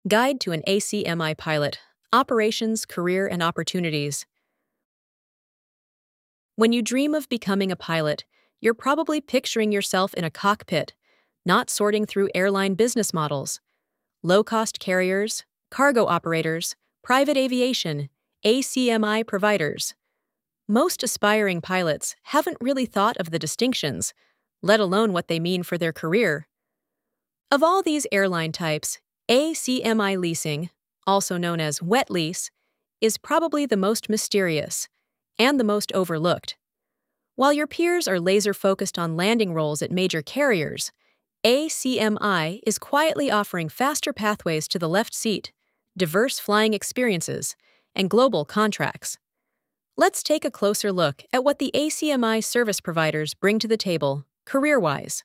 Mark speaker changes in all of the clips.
Speaker 1: Guide to an ACMI Pilot: Operations, Career, and Opportunities. When you dream of becoming a pilot, you're probably picturing yourself in a cockpit, not sorting through airline business models. Low-cost carriers, cargo operators, private aviation, ACMI providers. Most aspiring pilots haven't really thought of the distinctions, let alone what they mean for their career. Of all these airline types, ACMI leasing, also known as wet lease, is probably the most mysterious and the most overlooked. While your peers are laser-focused on landing roles at major carriers, ACMI is quietly offering faster pathways to the left seat, diverse flying experiences, and global contracts. Let's take a closer look at what the ACMI service providers bring to the table, career-wise.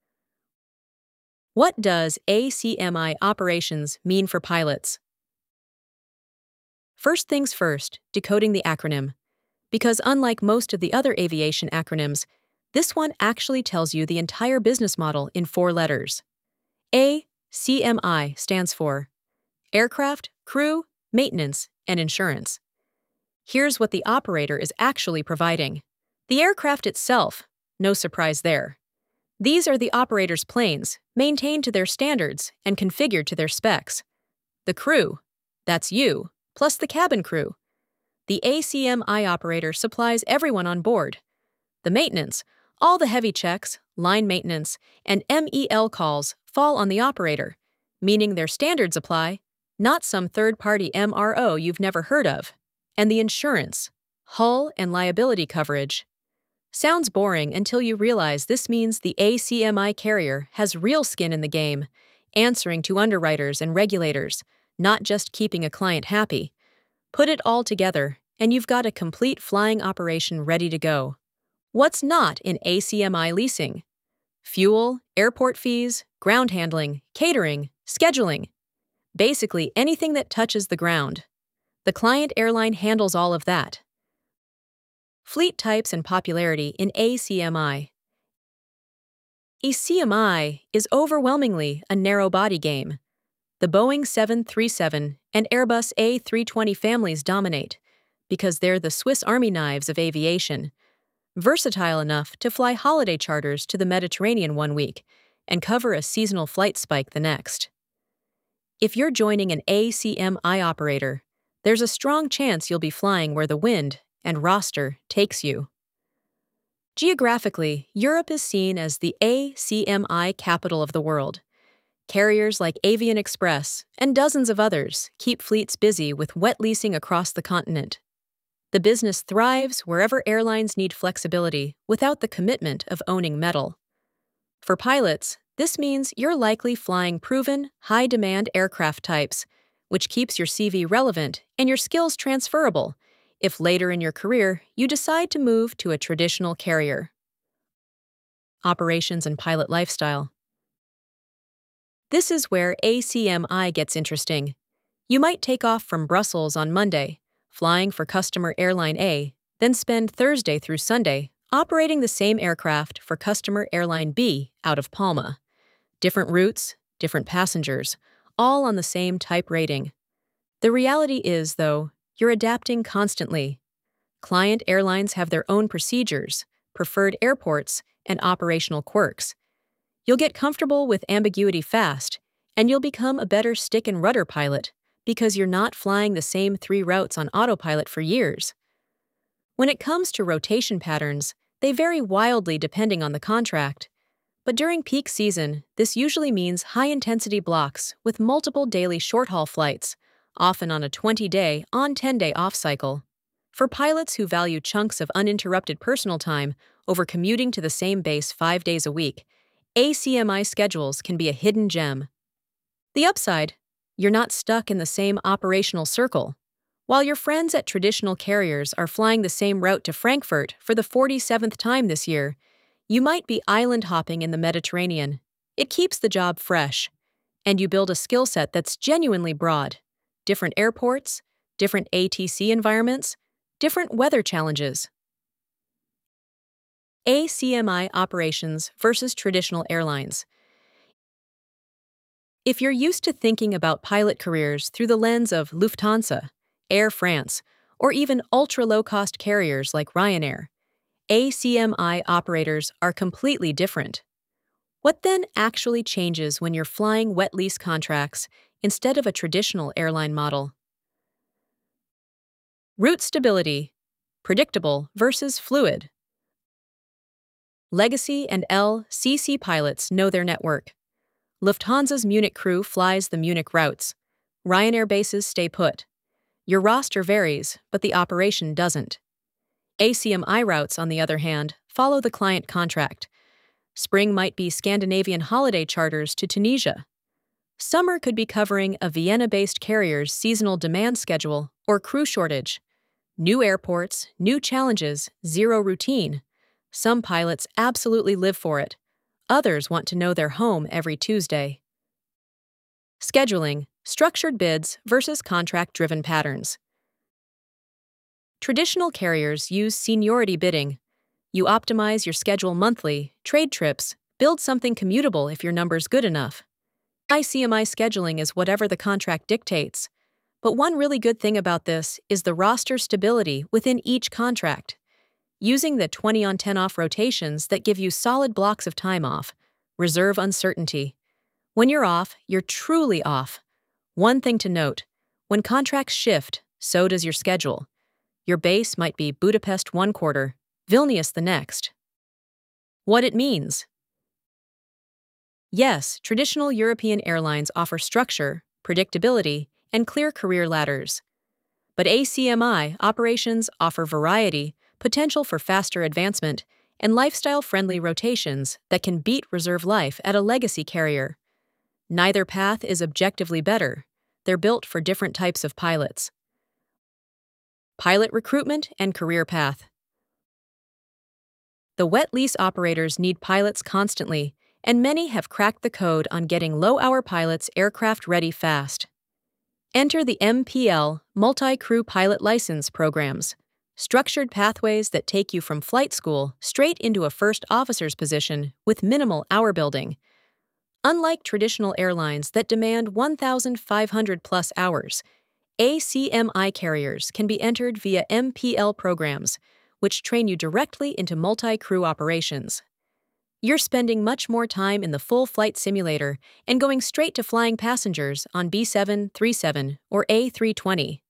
Speaker 1: What does ACMI operations mean for pilots? First things first, decoding the acronym. Because unlike most of the other aviation acronyms, this one actually tells you the entire business model in 4 letters. ACMI stands for Aircraft, Crew, Maintenance, and Insurance. Here's what the operator is actually providing. The aircraft itself, no surprise there. These are the operator's planes, maintained to their standards and configured to their specs. The crew, that's you, plus the cabin crew. The ACMI operator supplies everyone on board. The maintenance, all the heavy checks, line maintenance, and MEL calls fall on the operator, meaning their standards apply, not some third-party MRO you've never heard of. And the insurance, hull and liability coverage. Sounds boring until you realize this means the ACMI carrier has real skin in the game, answering to underwriters and regulators, not just keeping a client happy. Put it all together, and you've got a complete flying operation ready to go. What's not in ACMI leasing? Fuel, airport fees, ground handling, catering, scheduling. Basically anything that touches the ground. The client airline handles all of that. Fleet types and popularity in ACMI. ACMI is overwhelmingly a narrow-body game. The Boeing 737 and Airbus A320 families dominate because they're the Swiss Army knives of aviation, versatile enough to fly holiday charters to the Mediterranean one week and cover a seasonal flight spike the next. If you're joining an ACMI operator, there's a strong chance you'll be flying where the wind and roster takes you. Geographically, Europe is seen as the ACMI capital of the world. Carriers like Avian Express and dozens of others keep fleets busy with wet leasing across the continent. The business thrives wherever airlines need flexibility without the commitment of owning metal. For pilots, this means you're likely flying proven, high-demand aircraft types, which keeps your CV relevant and your skills transferable if later in your career you decide to move to a traditional carrier. Operations and pilot lifestyle. This is where ACMI gets interesting. You might take off from Brussels on Monday, flying for customer airline A, then spend Thursday through Sunday operating the same aircraft for customer airline B out of Palma. Different routes, different passengers, all on the same type rating. The reality is, though, you're adapting constantly. Client airlines have their own procedures, preferred airports, and operational quirks. You'll get comfortable with ambiguity fast, and you'll become a better stick and rudder pilot because you're not flying the same 3 routes on autopilot for years. When it comes to rotation patterns, they vary wildly depending on the contract. But during peak season, this usually means high-intensity blocks with multiple daily short-haul flights, often on a 20-day on 10-day off cycle. For pilots who value chunks of uninterrupted personal time over commuting to the same base 5 days a week, ACMI schedules can be a hidden gem. The upside: you're not stuck in the same operational circle. While your friends at traditional carriers are flying the same route to Frankfurt for the 47th time this year, you might be island hopping in the Mediterranean. It keeps the job fresh, and you build a skill set that's genuinely broad. Different airports, different ATC environments, different weather challenges. ACMI operations versus traditional airlines. If you're used to thinking about pilot careers through the lens of Lufthansa, Air France, or even ultra-low-cost carriers like Ryanair, ACMI operators are completely different. What then actually changes when you're flying wet lease contracts instead of a traditional airline model? Route stability, predictable versus fluid. Legacy and LCC pilots know their network. Lufthansa's Munich crew flies the Munich routes. Ryanair bases stay put. Your roster varies, but the operation doesn't. ACMI routes, on the other hand, follow the client contract. Spring might be Scandinavian holiday charters to Tunisia. Summer could be covering a Vienna-based carrier's seasonal demand schedule or crew shortage. New airports, new challenges, zero routine. Some pilots absolutely live for it. Others want to know their home every Tuesday. Scheduling, structured bids versus contract-driven patterns. Traditional carriers use seniority bidding. You optimize your schedule monthly, trade trips, build something commutable if your number's good enough. ACMI scheduling is whatever the contract dictates. But one really good thing about this is the roster stability within each contract. Using the 20-on-10 off rotations that give you solid blocks of time off, reserve uncertainty. When you're off, you're truly off. One thing to note, when contracts shift, so does your schedule. Your base might be Budapest one quarter, Vilnius the next. What it means. Yes, traditional European airlines offer structure, predictability, and clear career ladders. But ACMI operations offer variety, potential for faster advancement, and lifestyle-friendly rotations that can beat reserve life at a legacy carrier. Neither path is objectively better. They're built for different types of pilots. Pilot recruitment and career path. The wet lease operators need pilots constantly, and many have cracked the code on getting low-hour pilots aircraft ready fast. Enter the MPL, Multi-Crew Pilot License programs, structured pathways that take you from flight school straight into a first officer's position with minimal hour building. Unlike traditional airlines that demand 1,500+ hours, ACMI carriers can be entered via MPL programs, which train you directly into multi-crew operations. You're spending much more time in the full flight simulator and going straight to flying passengers on B737 or A320.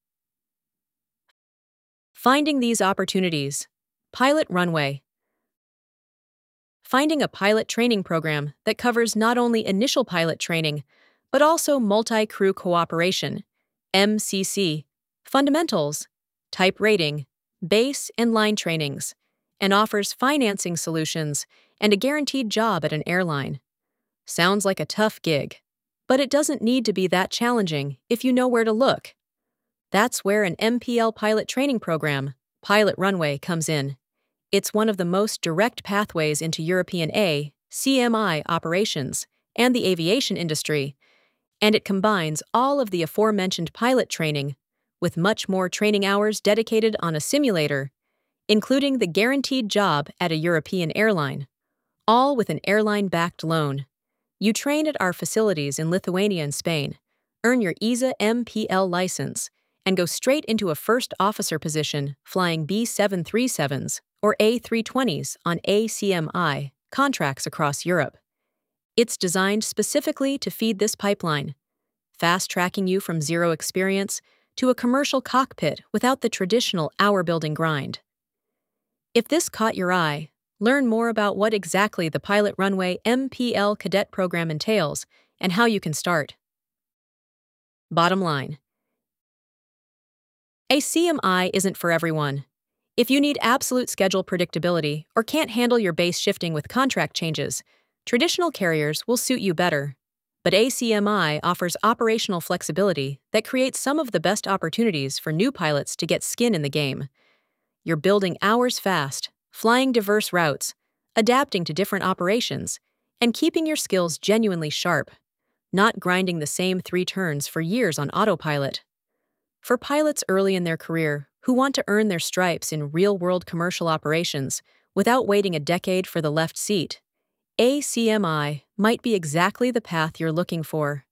Speaker 1: Finding these opportunities. Pilot runway. Finding a pilot training program that covers not only initial pilot training, but also multi-crew cooperation, MCC, fundamentals, type rating, base and line trainings, and offers financing solutions and a guaranteed job at an airline. Sounds like a tough gig, but it doesn't need to be that challenging if you know where to look. That's where an MPL pilot training program, Pilot Runway, comes in. It's one of the most direct pathways into European ACMI operations and the aviation industry, and it combines all of the aforementioned pilot training with much more training hours dedicated on a simulator, including the guaranteed job at a European airline, all with an airline-backed loan. You train at our facilities in Lithuania and Spain, earn your EASA MPL license, and go straight into a first officer position flying B737s or A320s on ACMI contracts across Europe. It's designed specifically to feed this pipeline, fast-tracking you from zero experience to a commercial cockpit without the traditional hour-building grind. If this caught your eye, learn more about what exactly the Pilot Runway MPL Cadet program entails and how you can start. Bottom line. ACMI isn't for everyone. If you need absolute schedule predictability or can't handle your base shifting with contract changes, traditional carriers will suit you better. But ACMI offers operational flexibility that creates some of the best opportunities for new pilots to get skin in the game. You're building hours fast, flying diverse routes, adapting to different operations, and keeping your skills genuinely sharp, not grinding the same 3 turns for years on autopilot. For pilots early in their career who want to earn their stripes in real-world commercial operations without waiting a decade for the left seat, ACMI might be exactly the path you're looking for.